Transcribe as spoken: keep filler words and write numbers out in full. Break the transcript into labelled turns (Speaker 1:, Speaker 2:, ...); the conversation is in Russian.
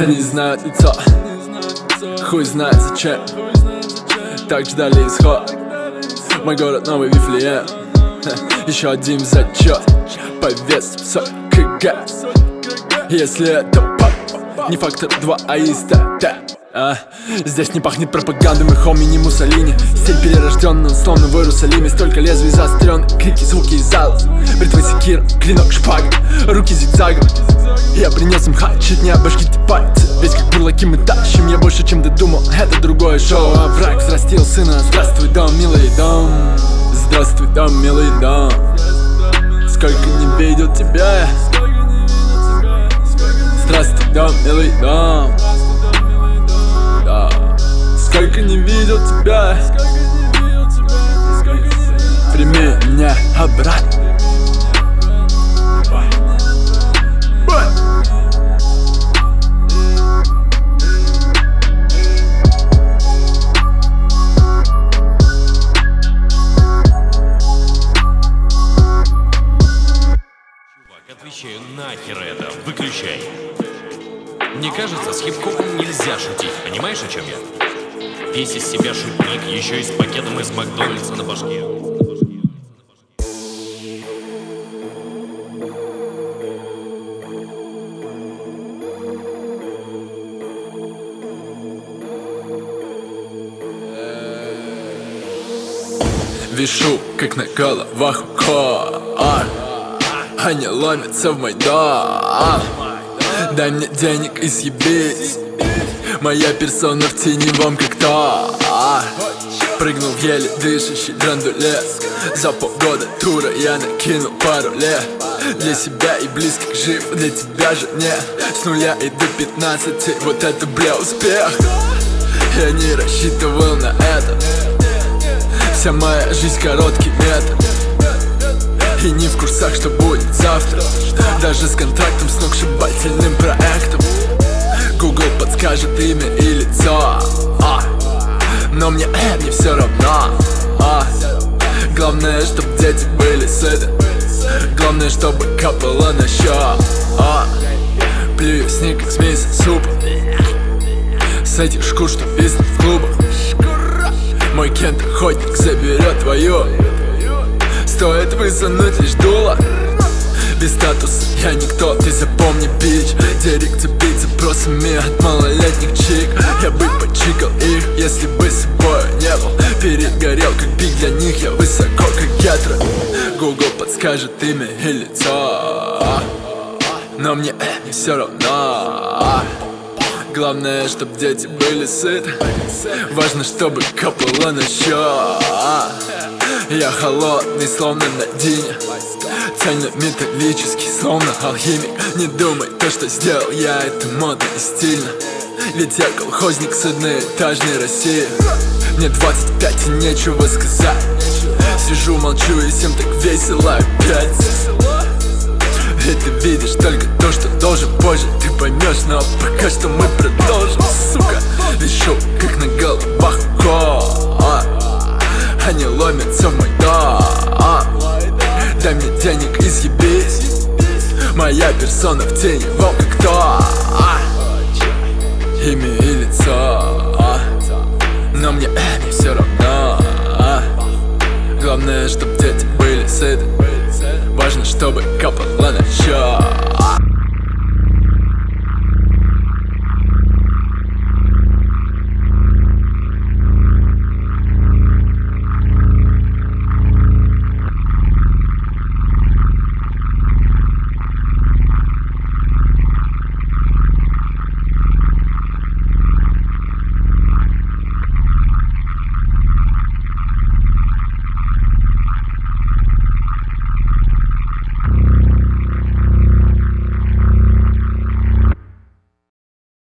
Speaker 1: Они знают лицо, хуй знает зачем, так ждали исход. Мой город новый Вифлеем. Еще один зачет по весу сорок килограмм. Если это пап, не фактор два, а истата. А, здесь не пахнет пропагандой, мы хоми, не Муссолини. Стиль перерожденный, словно в Иерусалиме. Столько лезвий заострен, крики, звуки из зала. Бритва, секира, клинок, шпага, руки зигзагом. Я принес им хат, чуть не обожгите пальцы. Весь как бурлаки мы тащим, я больше чем додумал. Это другое шоу, а враг взрастил сына. Здравствуй, дом, милый дом. Здравствуй, дом, милый дом. Сколько не видел тебя. Здравствуй, дом, милый дом. Да. Сколько не видел тебя. Прими меня обратно.
Speaker 2: Отвечаю, нахер это, выключай. Мне кажется, с хип-хопом нельзя шутить, понимаешь, о чем я? Весь из себя шутник, еще и с пакетом из Макдональдса на башке.
Speaker 1: Вишу, как на головах укор. Они ломятся в мой дом. Дай мне денег и съебись. Моя персона в теневом как то. Прыгнул в еле дышащий драндулет. За полгода тура я накинул пару лет. Для себя и близких жив, для тебя же нет. С нуля и до пятнадцати, вот это, бля, успех. Я не рассчитывал на это. Вся моя жизнь короткий метр. И не в курсах, что будет завтра. Даже с контрактом, сногсшибательным проектом. Google подскажет имя и лицо, а, но мне э, не все равно, а. Главное, чтоб дети были сыты. Главное, чтобы капало на счет, а. Плюю снег, как смесь супа. С этих шкур, что виснут в клубах. Мой кент-охотник заберет твою. Стоит высунуть лишь дуло. Без статуса я никто, ты запомни, бич. Директ цепить запросами от малолетних чик. Я бы почикал их, если бы с собой не был. Перегорел, как биг, для них я высоко, как ятра. Google подскажет имя и лицо, но мне э, не все равно. Главное, чтоб дети были сыты. Важно, чтобы капало на счет. Я холодный, словно на дине. Цельнометаллический, словно алхимик. Не думай, то, что сделал я, это модно и стильно. Ведь я колхозник с одноэтажной России. Мне двадцать пять и нечего сказать. Сижу, молчу и всем так весело опять. Ведь ты видишь только то, что должен. Позже ты поймешь, но пока что мы продолжим, сука. Вишу, как на головах укор. Они ломятся в мой дом. Дай мне денег и съебись. Моя персона в теневом как то. Имя и лицо, но мне э, не все равно. Главное, чтоб дети были сыты. Важно, чтобы капало на счет.